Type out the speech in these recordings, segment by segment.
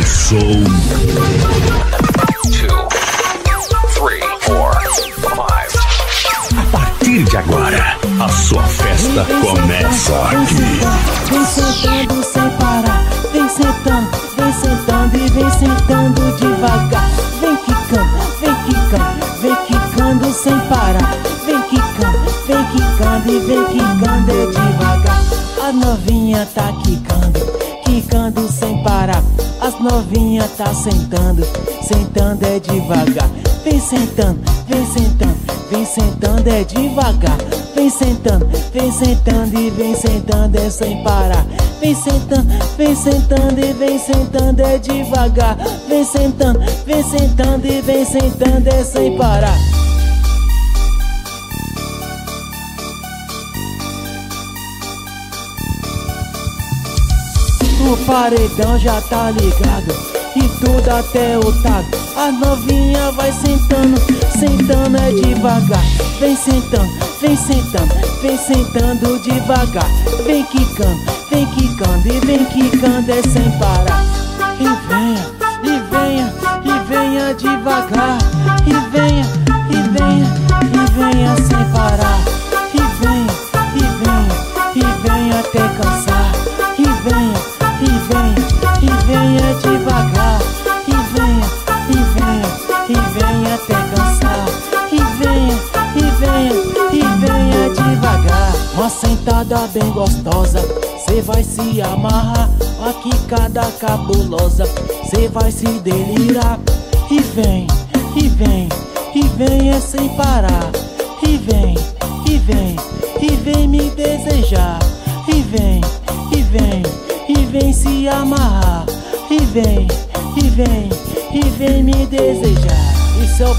som. 1, 2, 3, 4, 5. A partir de agora, a sua festa começa aqui. Vem sentando sem parar, vem sentando e vem sentando devagar. Vem quicando sem parar. Vem quicando e vem quicando é devagar. A novinha tá quicando sem parar. As novinha tá sentando é devagar. Vem sentando é devagar. Vem sentando e vem sentando é sem parar. Vem sentando e vem sentando é devagar. Vem sentando e vem sentando é sem parar. O paredão já tá ligado e tudo até o taco. A novinha vai sentando é devagar. Vem sentando devagar. Vem quicando e vem quicando é sem parar. E venha devagar. E venha sem parar. E venha até cansar. E venha devagar. E venha até cansar. E venha devagar. Uma sentada bem gostosa, cê vai se amarrar. A quicada cabulosa, cê vai se delirar. E vem é sem parar. E vem me desejar. E vem se amarrar. E vem me desejar. Isso é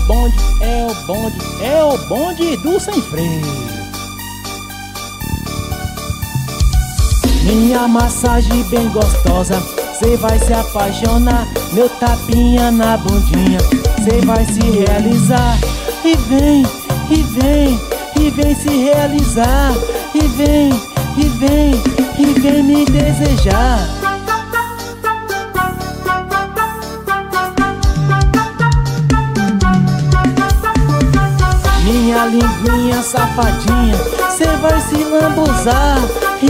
o bonde do sem freio. Minha massagem bem gostosa, cê vai se apaixonar. Meu tapinha na bundinha, cê vai se realizar. E vem se realizar. E vem me desejar. Minha linguinha safadinha, cê vai se lambuzar. E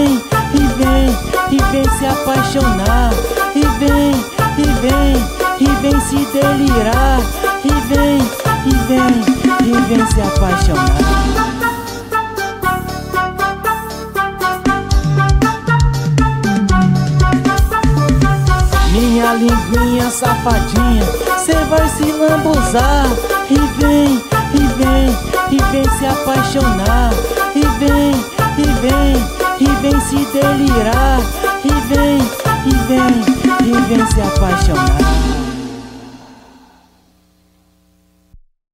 vem se apaixonar. E vem se delirar. E vem se apaixonar. Minha linguinha safadinha, cê vai se lambuzar. E vem se apaixonar. E vem se delirar. E vem se apaixonar.